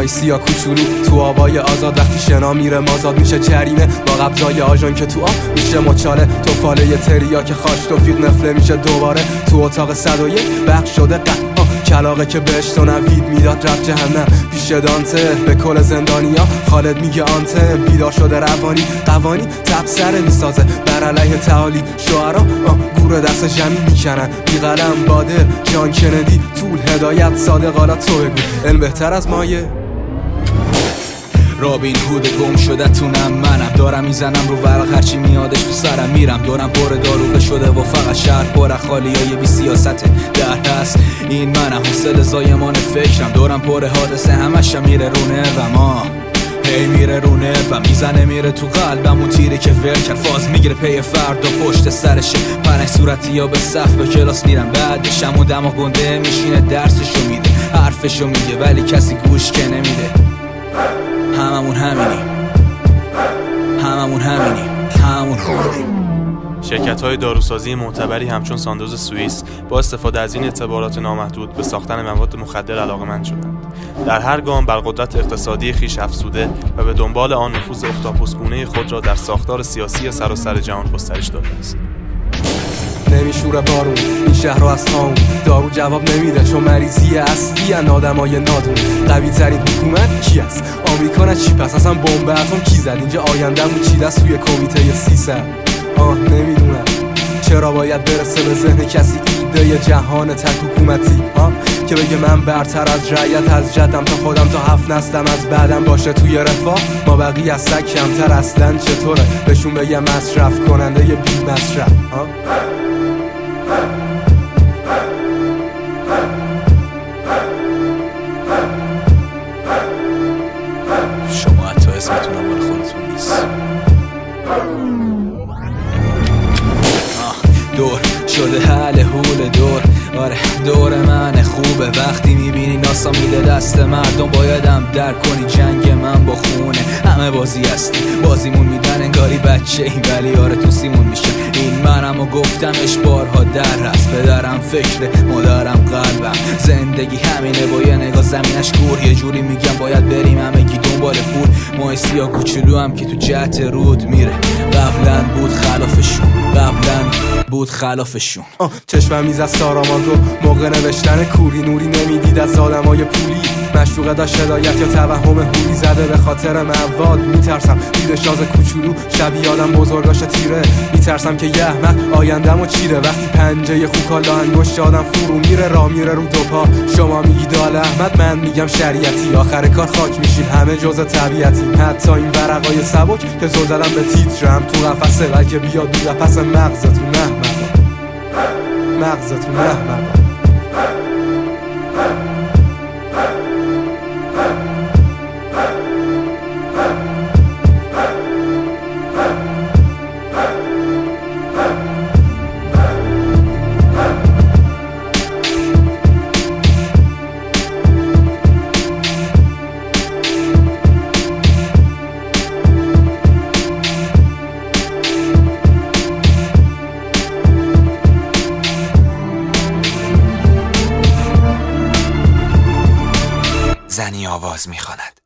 آدمای سیاه کوچولو تو آبای آزاد، وقتی شنا میره مازاد میشه جریمه، با قبضای آژان که تو آب میشه مچاله، توفاله تریا که خاش توفیق نفله میشه دوباره، تو اتاق 101 بخش شده کلاغه که بهش تو نوید میداد رفت جهنم پیش دانته، به کل زندانیا خالد میگه آنته، بیدار شده روانی قوانی تبصره میسازه بر علیه تعالی، شعرا گور دست جمعی میکنن بی قلم بادر جان کندی، طول هدایت صادق حالا تو بگو علم بهتر از مایه. رابین هود گم شده تونم منم، دارم میزنم رو ورق هرچی میادش تو سرم میرم، دارم پر داروغه شده و فقط شهر پر خالیای بی سیاست در هست، این منم حسد زایمان فکرم، دارم پر حادثه همشم میره رو نرم، هی میره رو نرم میزنه میره تو قلبم اون تیره که ول کرد، فاز میگیره پی فردا پشت سرشه، پنج صورتی یا به صف به کلاس میرم، بعدشم اون دماغ گنده میشینه درسشو میده حرفشو میگه ولی کسی گوش که نمیده. هممون همینیم. شرکت‌های داروسازی معتبری همچون ساندوز سوئیس با استفاده از این اعتبارات نامحدود به ساختن مواد مخدر علاقه‌مند شدند. در هر گام بر قدرت اقتصادی خویش افزوده و به دنبال آن نفوذ اختاپوسگونه خود را در ساختار سیاسی سراسر جهان گسترش داده است. نمیشوره بارون این شهر رو از تاون، دارو جواب نمیده چون مریضی اصلی ان آدمای نادون. قوی ترین حکومت کی است؟ آمریکا نه چی پس اصلا بمب اتم کی زد؟ اینجا آینده‌مون چیده است توی کمیته 300. نمیدونم چرا باید برسه به ذهن کسی ایده جهان تک حکومتی که بگه من برتر از رعیت، از جدم تا خودم تا 7 نسلم از بعدم باشه توی رفاه، ما بقیه از سگ کمتر اصلا چطوره بهشون بگه مصرف کننده بی مصرف. شما حتی اسمتون هم مال خودتون نیست. دور شده حل هول دور، آره دور من خوبه، وقتی میبینی ناسا میده دست مردم بایدم در کنی جنگ من با خونه، همه بازی هستی بازیمون میدن انگاری بچه ای ولی آره تو سیمون میشه، این منم و گفتمش بارها در هست، پدرم فکر مادرم قلبم، زندگی همینه با یه نگاه زمینش کور، یه جوری میگم باید بریم همگی دنبال پول، ماه سیاه کوچولو هم که تو جهت رود میره، قبلا بود خلافشون. چشمم میز از ساراماندو موقع نوشتن کوری، نوری نمیدید از آدمای پولی، مشروقه داشت هدایت یا توهم هوری زده به خاطر مواد، میترسم دید شاز کوچولو شبیه آدم بزرگاش تیره، میترسم که یه احمق آینده‌مو چیره، وقتی پنجه خوکالا انگشت آدم فرو میره راه میره رو دو پا، شما میگی دال احمد من میگم شریعتی، آخر کار خاک میشیم همه جزء طبیعتی، حتی این ورقای سبک که زلزلم به تیترم تو قفسه بلکه بیاد دو قفس مغزتون احمق. زنی آواز میخواند.